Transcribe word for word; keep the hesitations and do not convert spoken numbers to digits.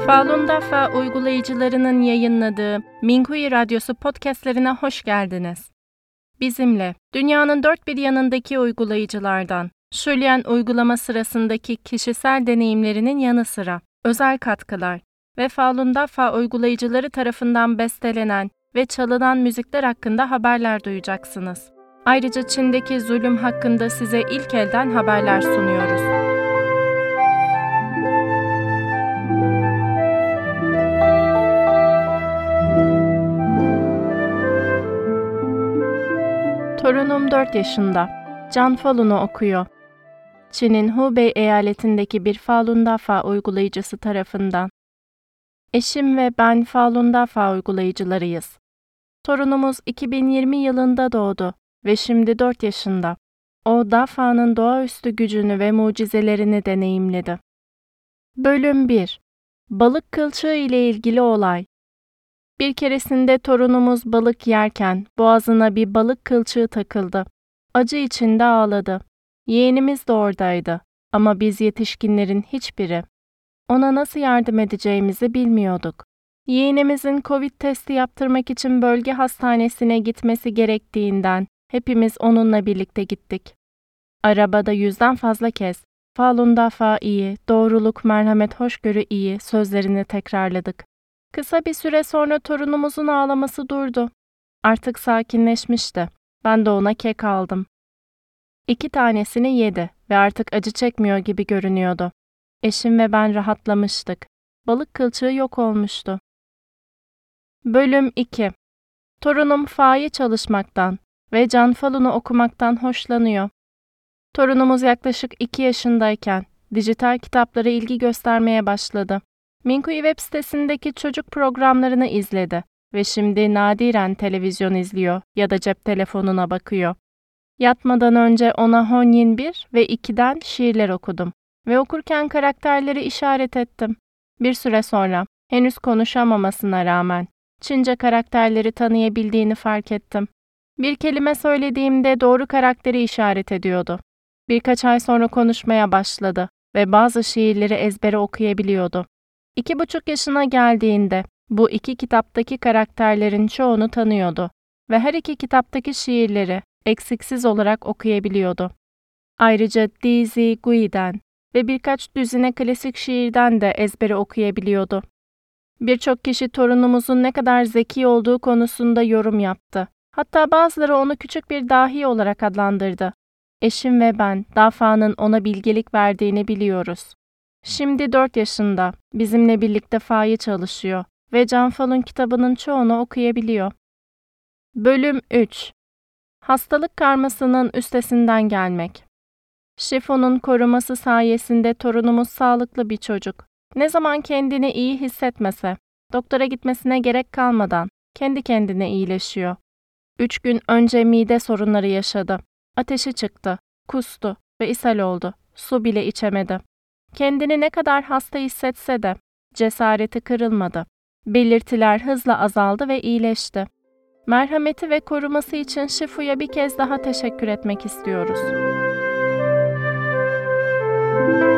Falun Dafa uygulayıcılarının yayınladığı Minhui Radyosu podcastlerine hoş geldiniz. Bizimle dünyanın dört bir yanındaki uygulayıcılardan, Julian uygulama sırasındaki kişisel deneyimlerinin yanı sıra özel katkılar ve Falun Dafa uygulayıcıları tarafından bestelenen ve çalınan müzikler hakkında haberler duyacaksınız. Ayrıca Çin'deki zulüm hakkında size ilk elden haberler sunuyoruz. Torunum dört yaşında. Can Falun'u okuyor. Çin'in Hubei eyaletindeki bir Falun Dafa uygulayıcısı tarafından. Eşim ve ben Falun Dafa uygulayıcılarıyız. Torunumuz iki bin yirmi yılında doğdu ve şimdi dört yaşında. O, Dafa'nın doğaüstü gücünü ve mucizelerini deneyimledi. Bölüm bir. Balık kılçığı ile ilgili olay. Bir keresinde torunumuz balık yerken boğazına bir balık kılçığı takıldı. Acı içinde ağladı. Yeğenimiz de oradaydı ama biz yetişkinlerin hiçbiri. Ona nasıl yardım edeceğimizi bilmiyorduk. Yeğenimizin Covid testi yaptırmak için bölge hastanesine gitmesi gerektiğinden hepimiz onunla birlikte gittik. Arabada yüzden fazla kez Falun Dafa iyi, doğruluk, merhamet, hoşgörü iyi sözlerini tekrarladık. Kısa bir süre sonra torunumuzun ağlaması durdu. Artık sakinleşmişti. Ben de ona kek aldım. İki tanesini yedi ve artık acı çekmiyor gibi görünüyordu. Eşim ve ben rahatlamıştık. Balık kılçığı yok olmuştu. Bölüm iki. Torunum Fa'yı çalışmaktan ve Can Falun'u okumaktan hoşlanıyor. Torunumuz yaklaşık iki yaşındayken dijital kitaplara ilgi göstermeye başladı. Minhui web sitesindeki çocuk programlarını izledi ve şimdi nadiren televizyon izliyor ya da cep telefonuna bakıyor. Yatmadan önce ona Hony'in bir ve ikiden şiirler okudum ve okurken karakterleri işaret ettim. Bir süre sonra, henüz konuşamamasına rağmen, Çince karakterleri tanıyabildiğini fark ettim. Bir kelime söylediğimde doğru karakteri işaret ediyordu. Birkaç ay sonra konuşmaya başladı ve bazı şiirleri ezbere okuyabiliyordu. İki buçuk yaşına geldiğinde bu iki kitaptaki karakterlerin çoğunu tanıyordu ve her iki kitaptaki şiirleri eksiksiz olarak okuyabiliyordu. Ayrıca Dizi Gui'den ve birkaç düzine klasik şiirden de ezbere okuyabiliyordu. Birçok kişi torunumuzun ne kadar zeki olduğu konusunda yorum yaptı. Hatta bazıları onu küçük bir dahi olarak adlandırdı. Eşim ve ben Dafa'nın ona bilgelik verdiğini biliyoruz. Şimdi dört yaşında, bizimle birlikte Fa'yı çalışıyor ve Can Falun kitabının çoğunu okuyabiliyor. Bölüm üç. Hastalık karmasının üstesinden gelmek. Shifu'nun koruması sayesinde torunumuz sağlıklı bir çocuk. Ne zaman kendini iyi hissetmese, doktora gitmesine gerek kalmadan kendi kendine iyileşiyor. Üç gün önce mide sorunları yaşadı. Ateşi çıktı, kustu ve ishal oldu. Su bile içemedi. Kendini ne kadar hasta hissetse de cesareti kırılmadı. Belirtiler hızla azaldı ve iyileşti. Merhameti ve koruması için Shifu'ya bir kez daha teşekkür etmek istiyoruz.